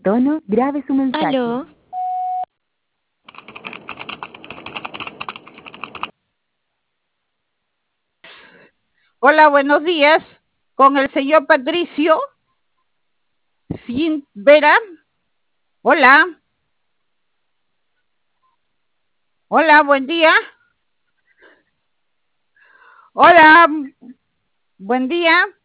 Tono, grabe su mensaje. Aló, Hola, buenos días. Con el señor Patricio Sin Vera. Hola. Hola, buen día. Hola, buen día.